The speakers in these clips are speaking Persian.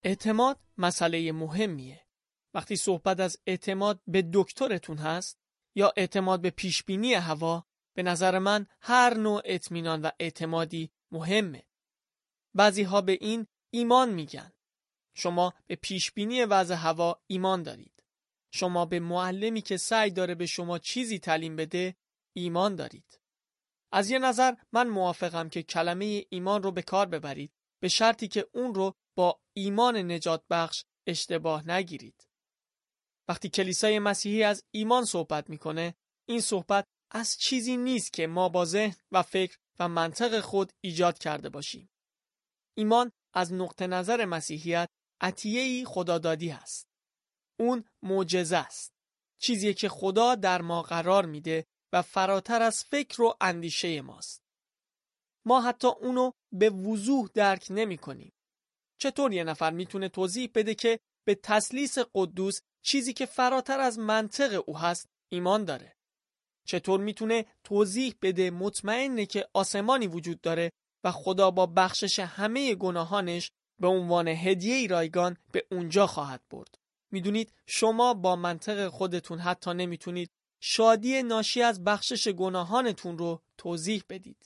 اعتماد مسئله مهمیه. وقتی صحبت از اعتماد به دکترتون هست یا اعتماد به پیشبینی هوا، به نظر من هر نوع اطمینان و اعتمادی مهمه. بعضی ها به این ایمان میگن. شما به پیشبینی وضع هوا ایمان دارید. شما به معلمی که سعی داره به شما چیزی تعلیم بده ایمان دارید. از یه نظر من موافقم که کلمه ایمان رو به کار ببرید، به شرطی که اون رو با ایمان نجات بخش اشتباه نگیرید. وقتی کلیسای مسیحی از ایمان صحبت میکنه، این صحبت از چیزی نیست که ما با ذهن و فکر و منطق خود ایجاد کرده باشیم. ایمان از نقطه نظر مسیحیت عطیه‌ای خدادادی است. اون معجزه است. چیزی که خدا در ما قرار میده و فراتر از فکر و اندیشه ماست. ما حتی اونو به وضوح درک نمی کنیم. چطور یه نفر میتونه توضیح بده که به تثلیث قدوس، چیزی که فراتر از منطق او هست، ایمان داره؟ چطور میتونه توضیح بده مطمئنه که آسمانی وجود داره و خدا با بخشش همه گناهانش به عنوان هدیه رایگان به اونجا خواهد برد؟ میدونید شما با منطق خودتون حتی نمیتونید شادی ناشی از بخشش گناهانتون رو توضیح بدید.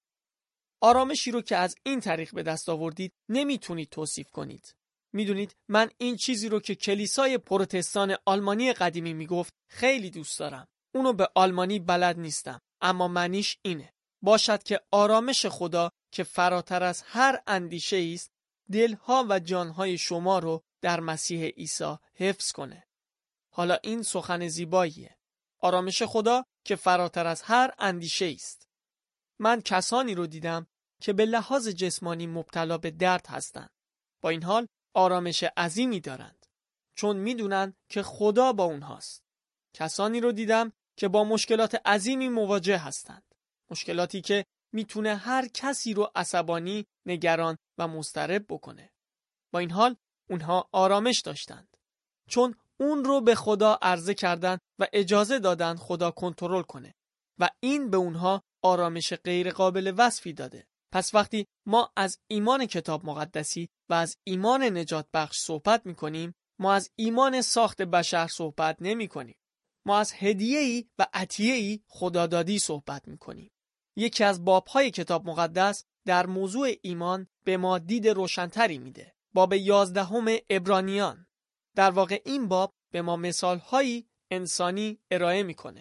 آرامشی رو که از این طریق به دست آوردید نمیتونید توصیف کنید. میدونید من این چیزی رو که کلیسای پروتستان آلمانی قدیمی میگفت خیلی دوست دارم. اونو به آلمانی بلد نیستم، اما معنیش اینه: باشد که آرامش خدا که فراتر از هر اندیشه است، دلها و جانهای شما رو در مسیح عیسی حفظ کنه. حالا این سخن زیباییه. آرامش خدا که فراتر از هر اندیشه است. من کسانی رو دیدم که به لحاظ جسمانی مبتلا به درد هستند. با این حال آرامش عظیمی دارند، چون میدونن که خدا با اونهاست. کسانی رو دیدم که با مشکلات عظیمی مواجه هستند. مشکلاتی که میتونه هر کسی رو عصبانی، نگران و مضطرب بکنه. با این حال اونها آرامش داشتند، چون اون رو به خدا عرضه کردند و اجازه دادند خدا کنترل کنه و این به اونها آرامش غیر قابل وصفی داده. پس وقتی ما از ایمان کتاب مقدسی و از ایمان نجات بخش صحبت میکنیم، ما از ایمان ساخت بشر صحبت نمی کنیم. ما از هدیه‌ای و عطیه‌ای خدادادی صحبت میکنیم. یکی از بابهای کتاب مقدس در موضوع ایمان به ما دید روشنتری میده. باب 11 عبرانیان. در واقع این باب به ما مثالهایی انسانی ارائه میکنه.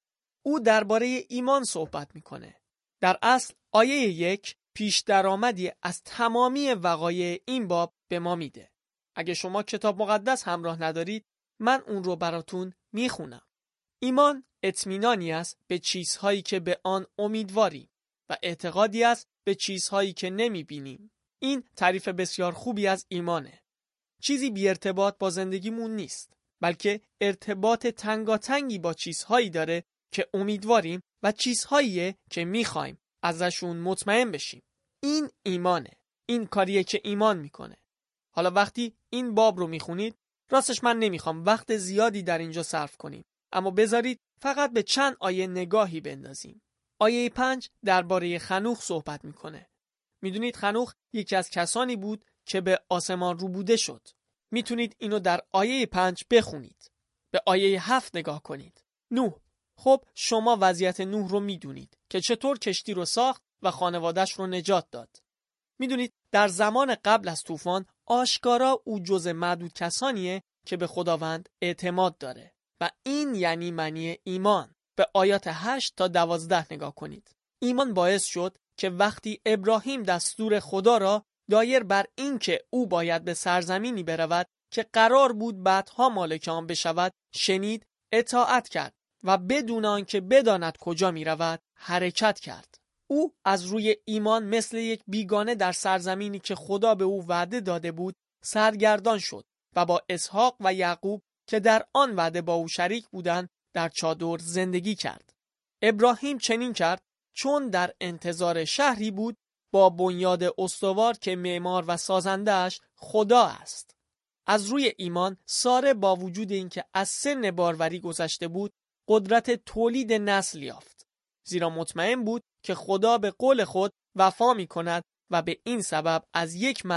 او درباره ایمان صحبت میکنه. در اصل آیه 1 پیش درآمدی از تمامی وقایع این باب به ما میده. اگه شما کتاب مقدس همراه ندارید، من اون رو براتون میخونم. ایمان اطمینانی است به چیزهایی که به آن امیدواریم و اعتقادی است به چیزهایی که نمیبینیم. این تعریف بسیار خوبی از ایمانه. چیزی بی ارتباط با زندگیمون نیست، بلکه ارتباط تنگاتنگی با چیزهایی داره که امیدواریم و چیزهاییه که میخوایم ازشون مطمئن بشیم. این ایمانه. این کاریه که ایمان میکنه. حالا وقتی این باب رو میخونید، راستش من نمیخوام وقت زیادی در اینجا صرف کنیم، اما بذارید فقط به چند آیه نگاهی بندازیم. آیه 5 درباره خنوخ صحبت میکنه. میدونید خنوخ یکی از کسانی بود که به آسمان روبوده شد. میتونید اینو در آیه 5 بخونید. به آیه 7 نگاه کنید. نوح. خب شما وضعیت نوح رو میدونید که چطور کشتی رو ساخت و خانواده‌اش رو نجات داد. میدونید در زمان قبل از طوفان آشکارا او جز معدود کسانیه که به خداوند اعتماد داره و این یعنی معنی ایمان. به آیات 8 تا 12 نگاه کنید. ایمان باعث شد که وقتی ابراهیم دستور خدا را دایر بر این که او باید به سرزمینی برود که قرار بود بعدها مالک آن بشود شنید، اطاعت کرد و بدون آنکه بداند کجا می رود حرکت کرد. او از روی ایمان مثل یک بیگانه در سرزمینی که خدا به او وعده داده بود سرگردان شد و با اسحاق و یعقوب که در آن وعده با او شریک بودند در چادر زندگی کرد. ابراهیم چنین کرد چون در انتظار شهری بود با بنیاد استوار که معمار و سازنده‌اش خدا است. از روی ایمان ساره با وجود اینکه از سن باروری گذشته بود قدرت تولید نسل یافت، زیرا مطمئن بود که خدا به قول خود وفا می کند و به این سبب از یک مرد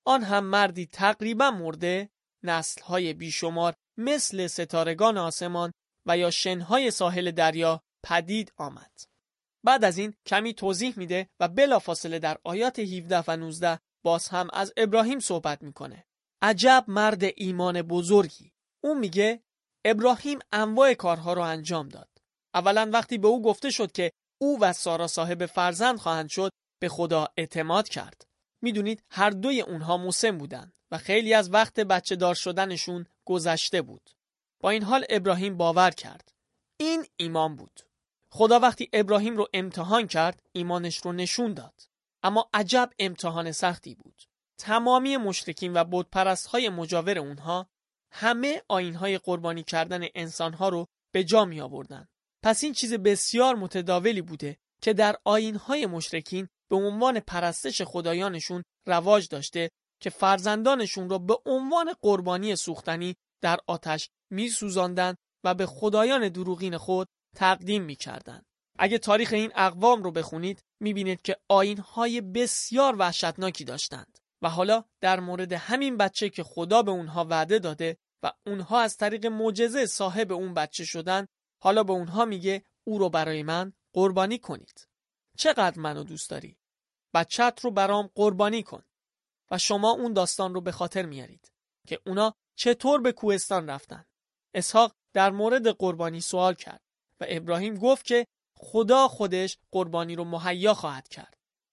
آن هم مردی تقریبا مرده، نسل‌های بیشمار مثل ستارگان آسمان و یا شنهای ساحل دریا پدید آمد. بعد از این کمی توضیح میده و بلافاصله در آیات 17 و 19 باز هم از ابراهیم صحبت میکنه. عجب مرد ایمان بزرگی. اون میگه ابراهیم انواع کارها رو انجام داد. اولا وقتی به او گفته شد که او و سارا صاحب فرزند خواهند شد، به خدا اعتماد کرد. میدونید هر دوی اونها مسن بودن و خیلی از وقت بچه دار شدنشون گذشته بود. با این حال ابراهیم باور کرد. این ایمان بود. خدا وقتی ابراهیم رو امتحان کرد، ایمانش رو نشون داد. اما عجب امتحان سختی بود. تمامی مشرکین و بتپرست‌های مجاور اونها همه آیین‌های قربانی کردن انسان‌ها رو به جا می آوردن. پس این چیز بسیار متداولی بوده که در آیین‌های مشرکین به عنوان پرستش خدایانشون رواج داشته که فرزندانشون رو به عنوان قربانی سوختنی در آتش می‌سوزاندن و به خدایان دروغین خود تقدیم می‌کردند. اگه تاریخ این اقوام رو بخونید می‌بینید که آیین‌های بسیار وحشتناکی داشتند و حالا در مورد همین بچه که خدا به اونها وعده داده و اونها از طریق معجزه صاحب اون بچه شدن، حالا به اونها میگه او رو برای من قربانی کنید. چقدر منو دوست داری؟ بچت رو برام قربانی کن. و شما اون داستان رو به خاطر میارید که اونا چطور به کوهستان رفتن. اسحاق در مورد قربانی سوال کرد و ابراهیم گفت که خدا خودش قربانی رو مهیا خواهد کرد.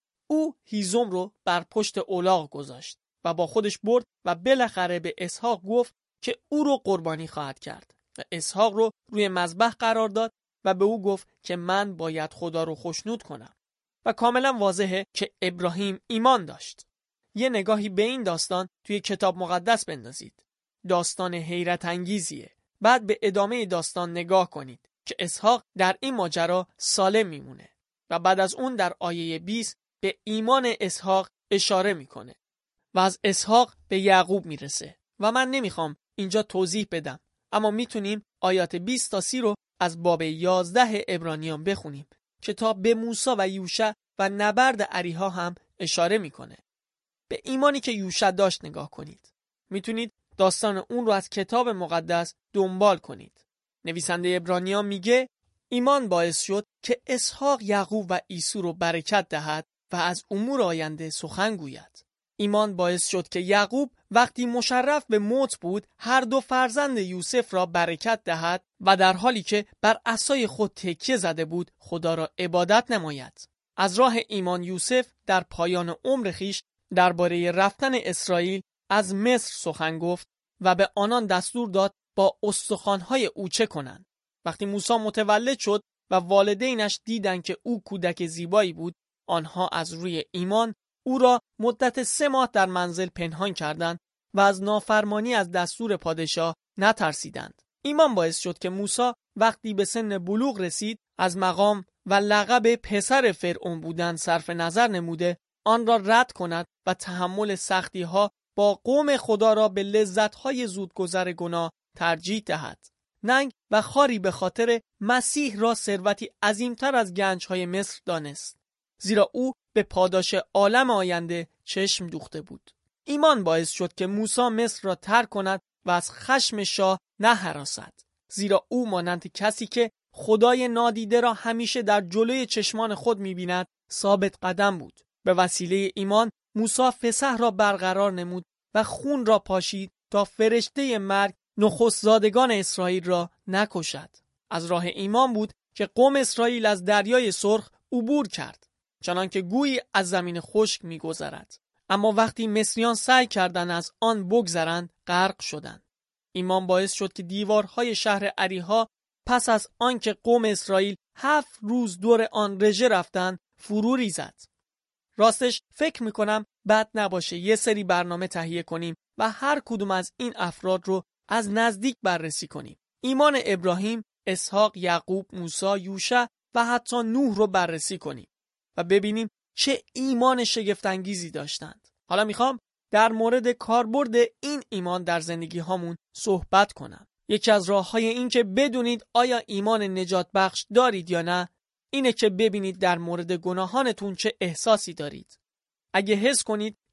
او هیزم رو بر پشت الاغ گذاشت و با خودش برد و بالاخره به اسحاق گفت که او رو قربانی خواهد کرد و اسحاق رو روی مذبح قرار داد و به او گفت که من باید خدا رو خوشنود کنم. و کاملا واضحه که ابراهیم ایمان داشت. یه نگاهی به این داستان توی کتاب مقدس بندازید. داستان حیرت انگیزیه. بعد به ادامه داستان نگاه کنید که اسحاق در این ماجرا سالم میمونه و بعد از اون در آیه 20 به ایمان اسحاق اشاره میکنه و از اسحاق به یعقوب میرسه و من نمیخوام اینجا توضیح بدم، اما میتونیم آیات 20 تا 30 رو از باب 11 عبرانیان بخونیم که تا به موسی و یوشع و نبرد اریحا هم اشاره میکنه. به ایمانی که یوشع داشت نگاه کنید. میتونید داستان اون رو از کتاب مقدس دنبال کنید. نویسنده عبرانیان میگه ایمان باعث شد که اسحاق یعقوب و عیسی رو برکت دهد و از امور آینده سخن گوید. ایمان باعث شد که یعقوب وقتی مشرف به موت بود هر دو فرزند یوسف را برکت دهد و در حالی که بر عصای خود تکیه زده بود خدا را عبادت نماید. از راه ایمان یوسف در پایان عمر خیش درباره رفتن اسرائیل از مصر سخن گفت و به آنان دستور داد با استخوان‌های او چه کنند. وقتی موسی متولد شد و والدینش دیدند که او کودک زیبایی بود، آنها از روی ایمان او را مدت 3 ماه در منزل پنهان کردند و از نافرمانی از دستور پادشاه نترسیدند. ایمان باعث شد که موسی وقتی به سن بلوغ رسید از مقام و لقب پسر فرعون بودن صرف نظر نموده آن را رد کند و تحمل سختی‌ها با قوم خدا را به لذت‌های زودگذر گناه ترجیح دهد. ننگ و خاری به خاطر مسیح را ثروتی عظیمتر از گنج‌های مصر دانست، زیرا او به پاداش عالم آینده چشم دوخته بود. ایمان باعث شد که موسی مصر را ترک کند و از خشم شاه نهراسد، زیرا او مانند کسی که خدای نادیده را همیشه در جلوی چشمان خود می‌بیند ثابت قدم بود. به وسیله ایمان موسی فسح را برقرار نمود و خون را پاشید تا فرشته مرگ نخست زادگان اسرائیل را نکشد. از راه ایمان بود که قوم اسرائیل از دریای سرخ عبور کرد، چنان که گویی از زمین خشک می‌گذرد. اما وقتی مصریان سعی کردند از آن بگذرند، غرق شدند. ایمان باعث شد که دیوارهای شهر اریحا پس از آنکه قوم اسرائیل 7 روز دور آن رژه رفتند فرو ریزد. راستش فکر میکنم بد نباشه یه سری برنامه تهیه کنیم و هر کدوم از این افراد رو از نزدیک بررسی کنیم. ایمان ابراهیم، اسحاق، یعقوب، موسی، یوشع و حتی نوح رو بررسی کنیم و ببینیم چه ایمان شگفت‌انگیزی داشتند. حالا میخوام در مورد کاربرد این ایمان در زندگی هامون صحبت کنم. یکی از راه‌های این که بدونید آیا ایمان نجات بخش دارید یا نه اینه که ببینید در مورد گناهانتون چه احساسی دارید. اگه حس کنید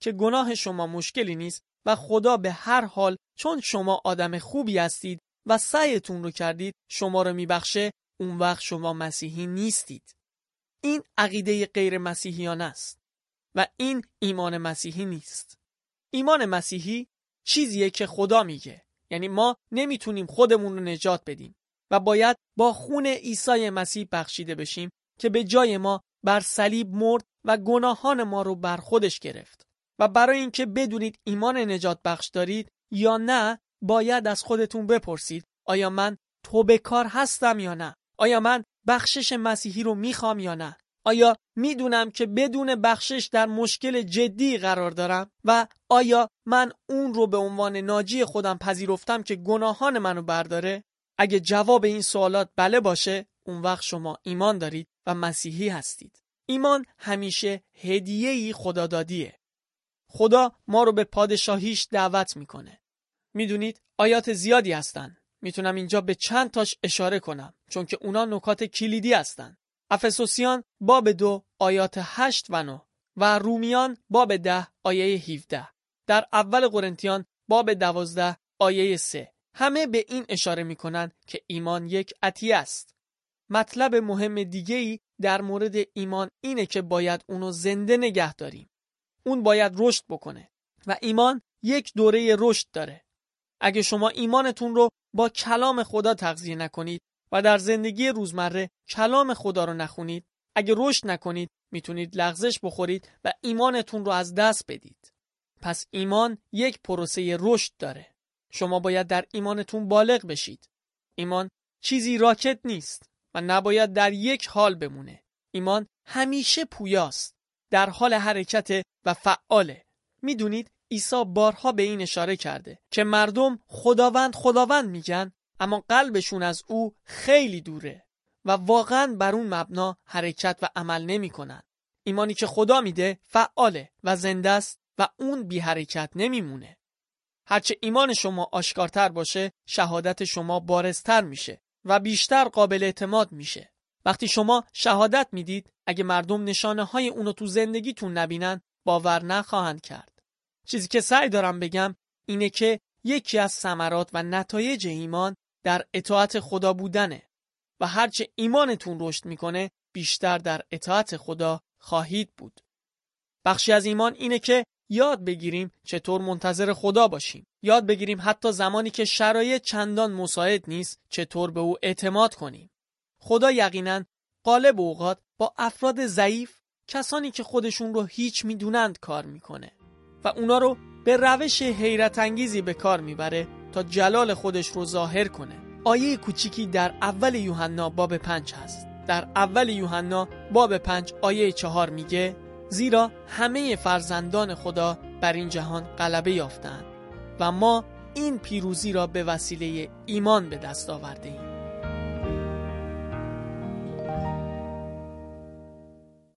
که گناه شما مشکلی نیست و خدا به هر حال چون شما آدم خوبی هستید و سعیتون رو کردید شما رو میبخشه، اون وقت شما مسیحی نیستید. این عقیده غیر مسیحیانه است و این ایمان مسیحی نیست. ایمان مسیحی چیزیه که خدا میگه، یعنی ما نمیتونیم خودمون رو نجات بدیم و باید با خون عیسی مسیح بخشیده بشیم که به جای ما بر صلیب مرد و گناهان ما رو بر خودش گرفت. و برای اینکه بدونید ایمان نجات بخش دارید یا نه، باید از خودتون بپرسید آیا من توبه‌کار هستم یا نه؟ آیا من بخشش مسیحی رو میخوام یا نه؟ آیا میدونم که بدون بخشش در مشکل جدی قرار دارم و آیا من اون رو به عنوان ناجی خودم پذیرفتم که گناهان منو برداره؟ اگه جواب این سوالات بله باشه، اون وقت شما ایمان دارید و مسیحی هستید. ایمان همیشه هدیه‌ای خدادادیه. خدا ما رو به پادشاهیش دعوت میکنه. میدونید آیات زیادی هستن. میتونم اینجا به چند تاش اشاره کنم چون که اونا نکات کلیدی هستن. افسوسیان باب 2 آیات 8 و 9 و رومیان باب 10 آیه 17. در اول قرنتیان باب 12 آیه 3. همه به این اشاره میکنن که ایمان یک عطیه است. مطلب مهم دیگه‌ای در مورد ایمان اینه که باید اونو زنده نگه داریم. اون باید رشد بکنه و ایمان یک دوره رشد داره. اگه شما ایمانتون رو با کلام خدا تغذیه نکنید و در زندگی روزمره کلام خدا رو نخونید، اگه رشد نکنید میتونید لغزش بخورید و ایمانتون رو از دست بدید. پس ایمان یک پروسه رشد داره. شما باید در ایمانتون بالغ بشید. ایمان چیزی راکت نیست و نباید در یک حال بمونه. ایمان همیشه پویاست، در حال حرکت و فعاله. میدونید عیسی بارها به این اشاره کرده که مردم خداوند خداوند میگن اما قلبشون از او خیلی دوره و واقعا بر اون مبنا حرکت و عمل نمی کنن. ایمانی که خدا میده فعاله و زنده است و اون بی حرکت نمیمونه. هرچه ایمان شما آشکارتر باشه، شهادت شما بارزتر میشه و بیشتر قابل اعتماد میشه. وقتی شما شهادت میدید، اگه مردم نشانه های اونو تو زندگیتون نبینن، باور نخواهند کرد. چیزی که سعی دارم بگم اینه که یکی از ثمرات و نتایج ایمان در اطاعت خدا بودنه و هرچه ایمانتون رشد میکنه بیشتر در اطاعت خدا خواهید بود. بخشی از ایمان اینه که یاد بگیریم چطور منتظر خدا باشیم. یاد بگیریم حتی زمانی که شرایط چندان مساعد نیست چطور به او اعتماد کنیم. خدا یقیناً غالب اوقات با افراد ضعیف، کسانی که خودشون رو هیچ میدونند کار میکنه و اونا رو به روش حیرت انگیزی به کار میبره تا جلال خودش رو ظاهر کنه. آیه کوچیکی در اول یوحنا باب 5 هست. در اول یوحنا باب 5 آیه 4 میگه زیرا همه فرزندان خدا بر این جهان غلبه یافتند و ما این پیروزی را به وسیله ایمان به دست آورده ایم.